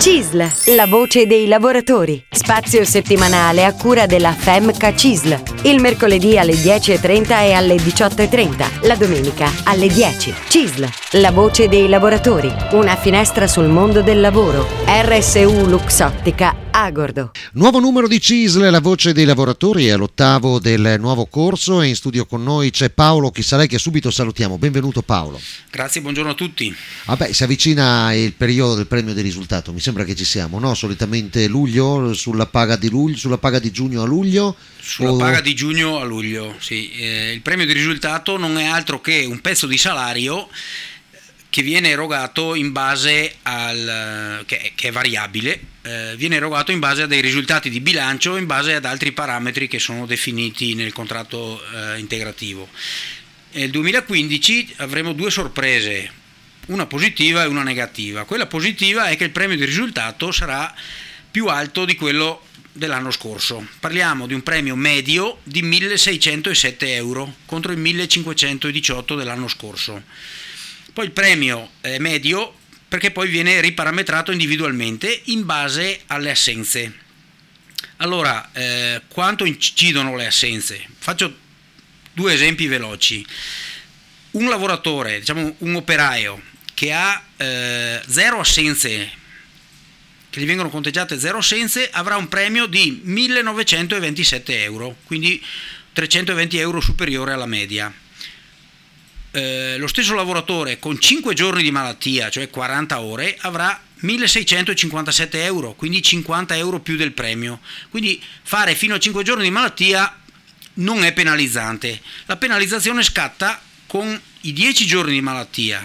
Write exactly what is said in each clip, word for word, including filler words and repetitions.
C I S L, la voce dei lavoratori. Spazio settimanale a cura della FEMCA C I S L. Il mercoledì alle dieci e trenta e alle diciotto e trenta. La domenica alle dieci. C I S L, la voce dei lavoratori. Una finestra sul mondo del lavoro. R S U Luxottica Agordo. Nuovo numero di C I S L, la voce dei lavoratori, è all'ottavo del nuovo corso e in studio con noi c'è Paolo Chisalei, che subito salutiamo. Benvenuto Paolo. Grazie, buongiorno a tutti. Vabbè, si avvicina il periodo del premio di risultato, mi sembra che ci siamo, no? Solitamente luglio, sulla paga di luglio, sulla paga di giugno a luglio. Sulla o... paga di giugno a luglio, sì. Eh, il premio di risultato non è altro che un pezzo di salario che viene erogato in base al che, che è variabile, eh, viene erogato in base a dei risultati di bilancio, in base ad altri parametri che sono definiti nel contratto eh, integrativo. Nel duemilaquindici avremo due sorprese, una positiva e una negativa. Quella positiva è che il premio di risultato sarà più alto di quello dell'anno scorso. Parliamo di un premio medio di milleseicentosette euro contro il millecinquecentodiciotto dell'anno scorso. Poi il premio è medio perché poi viene riparametrato individualmente in base alle assenze. Allora, eh, quanto incidono le assenze? Faccio due esempi veloci. Un lavoratore, diciamo un operaio, che ha eh, zero assenze, che gli vengono conteggiate zero assenze, avrà un premio di millenovecentoventisette euro, quindi trecentoventi euro superiore alla media. Eh, lo stesso lavoratore con cinque giorni di malattia, cioè quaranta ore, avrà milleseicentocinquantasette euro, quindi cinquanta euro più del premio. Quindi fare fino a cinque giorni di malattia non è penalizzante. La penalizzazione scatta con i dieci giorni di malattia,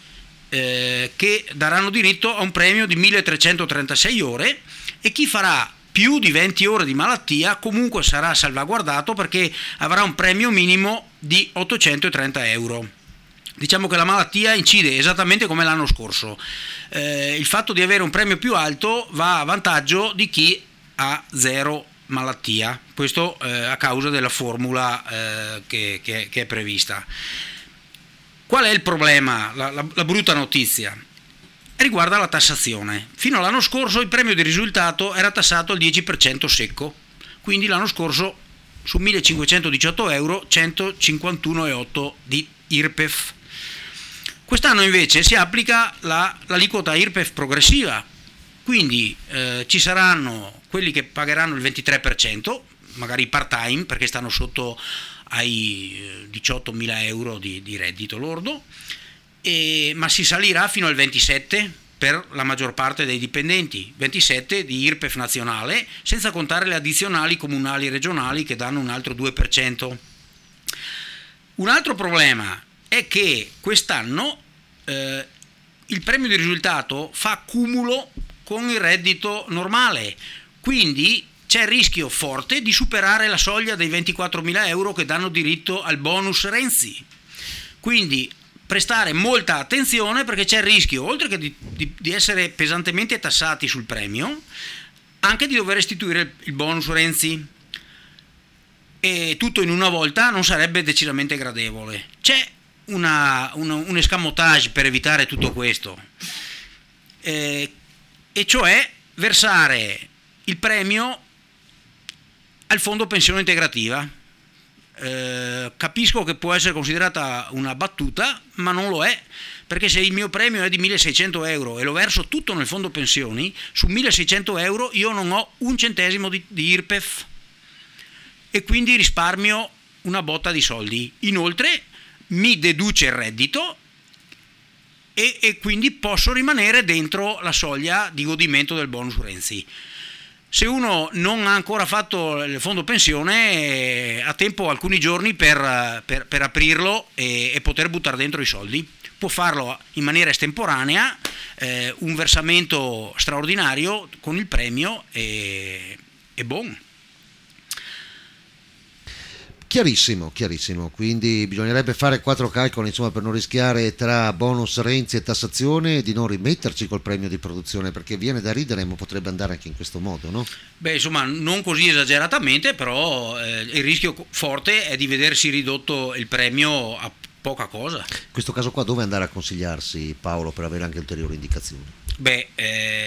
eh, che daranno diritto a un premio di milletrecentotrentasei ore, e chi farà più di venti ore di malattia comunque sarà salvaguardato perché avrà un premio minimo di ottocentotrenta euro. Diciamo che la malattia incide esattamente come l'anno scorso. Eh, il fatto di avere un premio più alto va a vantaggio di chi ha zero malattia, questo eh, a causa della formula eh, che, che, che è prevista. Qual è il problema, la, la, la brutta notizia? Riguarda la tassazione. Fino all'anno scorso il premio di risultato era tassato al dieci per cento secco, quindi l'anno scorso su millecinquecentodiciotto euro centocinquantuno virgola otto di I R P E F. Quest'anno invece si applica la, l'aliquota I R P E F progressiva, quindi eh, ci saranno quelli che pagheranno il ventitré per cento, magari part time perché stanno sotto ai diciottomila euro di, di reddito lordo, e, ma si salirà fino al ventisette per la maggior parte dei dipendenti, ventisette di I R P E F nazionale, senza contare le addizionali comunali e regionali che danno un altro due per cento. Un altro problema è che quest'anno eh, il premio di risultato fa cumulo con il reddito normale, quindi c'è il rischio forte di superare la soglia dei ventiquattromila euro che danno diritto al bonus Renzi. Quindi prestare molta attenzione, perché c'è il rischio, oltre che di, di, di essere pesantemente tassati sul premio, anche di dover restituire il bonus Renzi, e tutto in una volta non sarebbe decisamente gradevole. C'è una, una, un escamotage per evitare tutto questo, eh, e cioè versare il premio al fondo pensione integrativa. Eh, capisco che può essere considerata una battuta, ma non lo è, perché se il mio premio è di milleseicento euro e lo verso tutto nel fondo pensioni, su milleseicento euro io non ho un centesimo di, di I R P E F, e quindi risparmio una botta di soldi. Inoltre mi deduce il reddito e, e quindi posso rimanere dentro la soglia di godimento del bonus Renzi. Se uno non ha ancora fatto il fondo pensione, ha tempo alcuni giorni per, per, per aprirlo e, e poter buttare dentro i soldi. Può farlo in maniera estemporanea, eh, un versamento straordinario con il premio e, e buon. Chiarissimo, chiarissimo, quindi bisognerebbe fare quattro calcoli, insomma, per non rischiare tra bonus Renzi e tassazione di non rimetterci col premio di produzione, perché viene da ridere, ma potrebbe andare anche in questo modo, no? Beh, insomma, non così esageratamente, però eh, il rischio forte è di vedersi ridotto il premio a poca cosa. In questo caso qua dove andare a consigliarsi, Paolo, per avere anche ulteriori indicazioni? Beh, eh,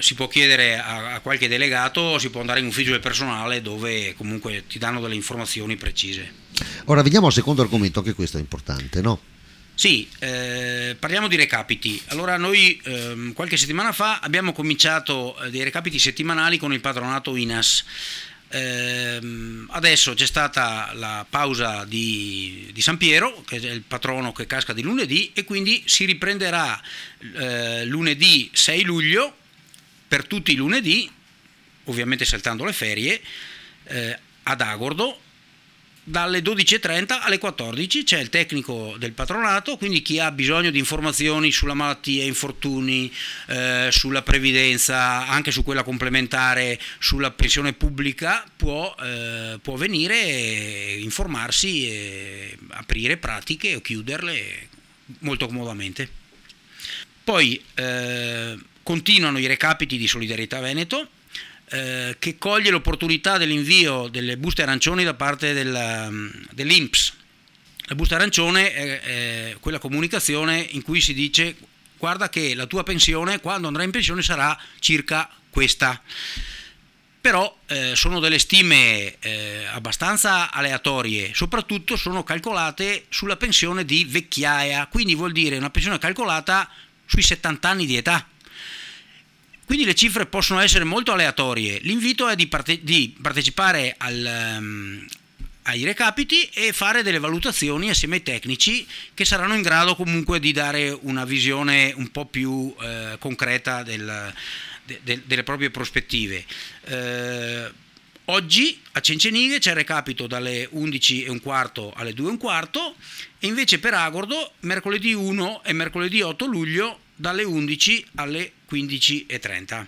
si può chiedere a, a qualche delegato o si può andare in ufficio del personale dove comunque ti danno delle informazioni precise. Ora veniamo al secondo argomento, anche questo è importante, no? Sì, eh, parliamo di recapiti. Allora noi ehm, qualche settimana fa abbiamo cominciato eh, dei recapiti settimanali con il patronato I N A S. Ehm, adesso c'è stata la pausa di, di San Piero, che è il patrono che casca di lunedì, e quindi si riprenderà eh, lunedì sei luglio per tutti i lunedì, ovviamente saltando le ferie, eh, ad Agordo, dalle dodici e trenta alle quattordici. C'è il tecnico del patronato, quindi chi ha bisogno di informazioni sulla malattia, infortuni, eh, sulla previdenza, anche su quella complementare, sulla pensione pubblica, può, eh, può venire e informarsi e aprire pratiche o chiuderle molto comodamente. Poi eh, continuano i recapiti di Solidarietà Veneto, Eh, che coglie l'opportunità dell'invio delle buste arancioni da parte della, dell'I N P S. La busta arancione è, è quella comunicazione in cui si dice: guarda che la tua pensione quando andrai in pensione sarà circa questa. Però eh, sono delle stime eh, abbastanza aleatorie, soprattutto sono calcolate sulla pensione di vecchiaia, quindi vuol dire una pensione calcolata sui settanta anni di età. Quindi le cifre possono essere molto aleatorie. L'invito è di, parte- di partecipare al, um, ai recapiti e fare delle valutazioni assieme ai tecnici che saranno in grado comunque di dare una visione un po' più eh, concreta del, de- de- delle proprie prospettive. Eh, oggi a Cencenighe c'è il recapito dalle undici e un quarto alle due e un quarto, e invece per Agordo mercoledì uno e mercoledì otto luglio dalle undici alle quindici e trenta.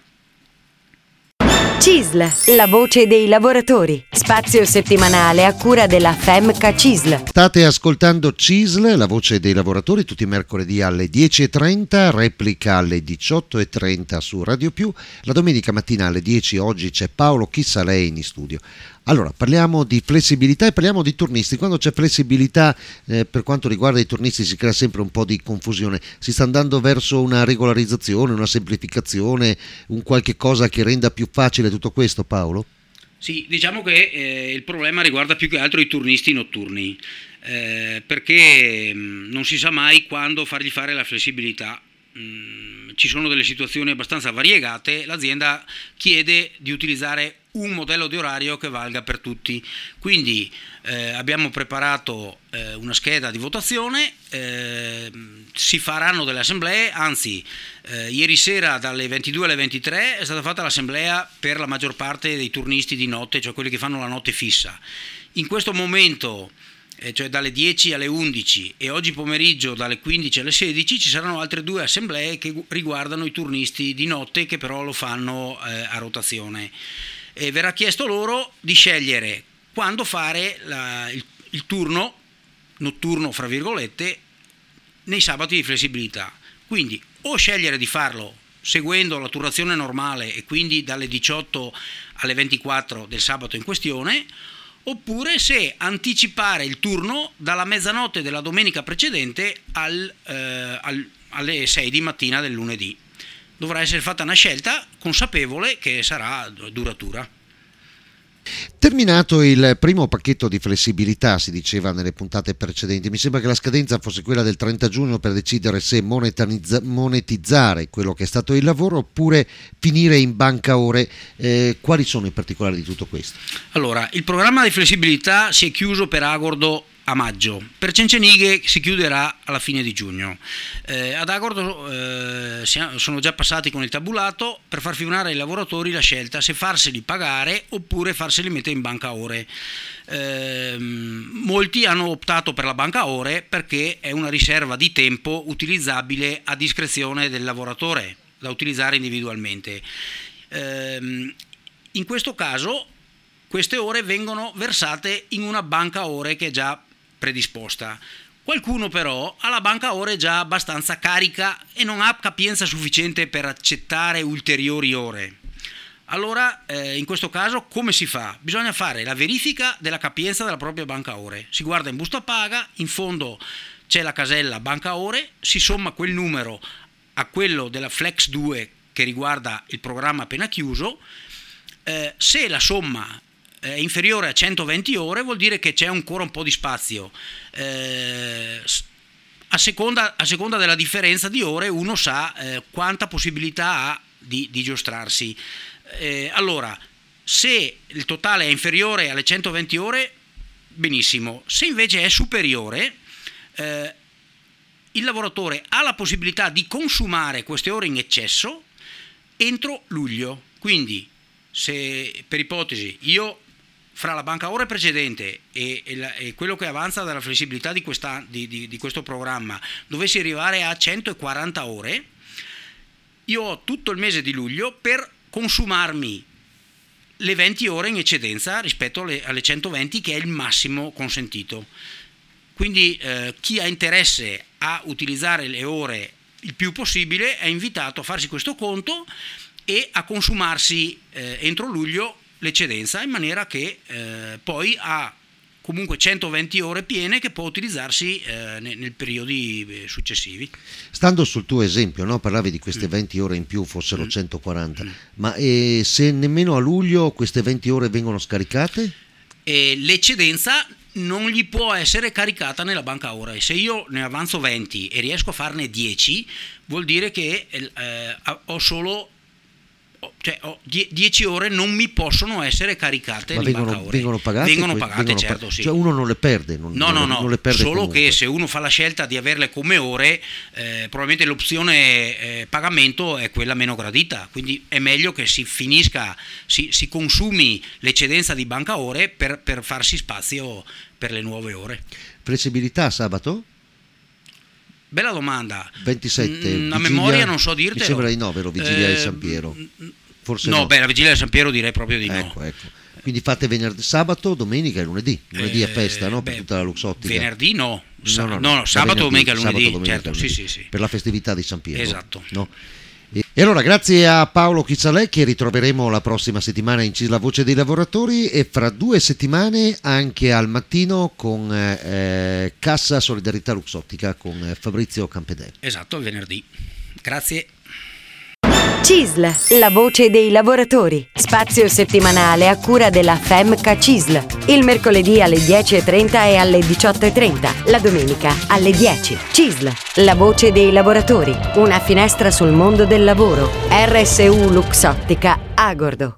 C I S L, la voce dei lavoratori. Spazio settimanale a cura della F E M C A C I S L. State ascoltando C I S L, la voce dei lavoratori, tutti i mercoledì alle dieci e trenta, replica alle diciotto e trenta su Radio Più. La domenica mattina alle dieci oggi c'è Paolo Chissalei in studio. Allora, parliamo di flessibilità e parliamo di turnisti. Quando c'è flessibilità eh, per quanto riguarda i turnisti si crea sempre un po' di confusione. Si sta andando verso una regolarizzazione, una semplificazione, un qualche cosa che renda più facile tutto questo, Paolo? Sì, diciamo che eh, il problema riguarda più che altro i turnisti notturni, eh, perché mh, non si sa mai quando fargli fare la flessibilità. Mh, ci sono delle situazioni abbastanza variegate, l'azienda chiede di utilizzare un modello di orario che valga per tutti, quindi eh, abbiamo preparato eh, una scheda di votazione, eh, si faranno delle assemblee, anzi eh, ieri sera dalle ventidue alle ventitré è stata fatta l'assemblea per la maggior parte dei turnisti di notte, cioè quelli che fanno la notte fissa. In questo momento, eh, cioè dalle dieci alle undici e oggi pomeriggio dalle quindici alle sedici, ci saranno altre due assemblee che riguardano i turnisti di notte che però lo fanno eh, a rotazione. E verrà chiesto loro di scegliere quando fare la, il, il turno notturno, fra virgolette, nei sabati di flessibilità. Quindi o scegliere di farlo seguendo la turnazione normale e quindi dalle diciotto alle ventiquattro del sabato in questione, oppure se anticipare il turno dalla mezzanotte della domenica precedente al, eh, al, alle sei di mattina del lunedì. Dovrà essere fatta una scelta consapevole che sarà duratura. Terminato il primo pacchetto di flessibilità, si diceva nelle puntate precedenti, mi sembra che la scadenza fosse quella del trenta giugno per decidere se monetizzare quello che è stato il lavoro oppure finire in banca ore. Eh, quali sono i particolari di tutto questo? Allora, il programma di flessibilità si è chiuso per Agordo a maggio, per Cencenighe si chiuderà alla fine di giugno. Eh, ad Agordo eh, sono già passati con il tabulato per far firmare ai lavoratori la scelta se farseli pagare oppure farseli mettere in banca ore. Eh, molti hanno optato per la banca ore perché è una riserva di tempo utilizzabile a discrezione del lavoratore, da utilizzare individualmente. Eh, in questo caso queste ore vengono versate in una banca ore che è già predisposta. Qualcuno però ha la banca ore già abbastanza carica e non ha capienza sufficiente per accettare ulteriori ore. Allora eh, in questo caso come si fa? Bisogna fare la verifica della capienza della propria banca ore, si guarda in busta paga, in fondo c'è la casella banca ore, si somma quel numero a quello della Flex due che riguarda il programma appena chiuso. Eh, se la somma è inferiore a centoventi ore vuol dire che c'è ancora un po' di spazio. Eh, a, seconda, a seconda della differenza di ore uno sa eh, quanta possibilità ha di, di giostrarsi. Eh, allora, se il totale è inferiore alle centoventi ore, benissimo. Se invece è superiore, eh, il lavoratore ha la possibilità di consumare queste ore in eccesso entro luglio. Quindi, se per ipotesi io fra la banca ore precedente e, e, la, e quello che avanza dalla flessibilità di, questa, di, di, di questo programma dovessi arrivare a centoquaranta ore, io ho tutto il mese di luglio per consumarmi le venti ore in eccedenza rispetto alle, alle centoventi, che è il massimo consentito. Quindi eh, chi ha interesse a utilizzare le ore il più possibile è invitato a farsi questo conto e a consumarsi eh, entro luglio l'eccedenza, in maniera che eh, poi ha comunque centoventi ore piene che può utilizzarsi eh, nei, nei periodi successivi. Stando sul tuo esempio, no? Parlavi di queste mm. venti ore in più, fossero mm. centoquaranta, mm. ma eh, se nemmeno a luglio queste venti ore vengono scaricate? E l'eccedenza non gli può essere caricata nella banca ore. Se io ne avanzo venti e riesco a farne dieci, vuol dire che eh, ho solo cioè dieci ore non mi possono essere caricate. Ma in vengono, banca ore. vengono pagate? Vengono pagate, vengono certo, pa- sì. Cioè uno non le perde? Non, no, non, no, no, non le perde solo comunque. Che se uno fa la scelta di averle come ore, eh, probabilmente l'opzione eh, pagamento è quella meno gradita, quindi è meglio che si finisca, si, si consumi l'eccedenza di banca ore per, per farsi spazio per le nuove ore. Flessibilità sabato? Bella domanda. ventisette. Mm, a vigilia, memoria non so dirtelo. Mi sembra di no, vero? Vigilia eh, di San Piero. Forse no, no. beh, la vigilia di San Piero direi proprio di ecco, no. Ecco. Quindi fate venerdì, sabato, domenica e lunedì. Lunedì eh, è festa, no? Per beh, tutta la Luxottica. Venerdì no. Sa- no, no, no, no, sabato, domenica e lunedì. Sabato, domenica, certo, lunedì. Sì, sì, sì. Per la festività di San Piero. Esatto. No? E, e allora grazie a Paolo Chizzalè, che ritroveremo la prossima settimana in C I S L, la voce dei lavoratori, e fra due settimane anche al mattino con eh, Cassa Solidarietà Luxottica con Fabrizio Campedè. Esatto, il venerdì. Grazie. C I S L, la voce dei lavoratori. Spazio settimanale a cura della F E M C A C I S L. Il mercoledì alle dieci e trenta e alle diciotto e trenta. La domenica alle dieci. C I S L, la voce dei lavoratori. Una finestra sul mondo del lavoro. R S U Luxottica Agordo.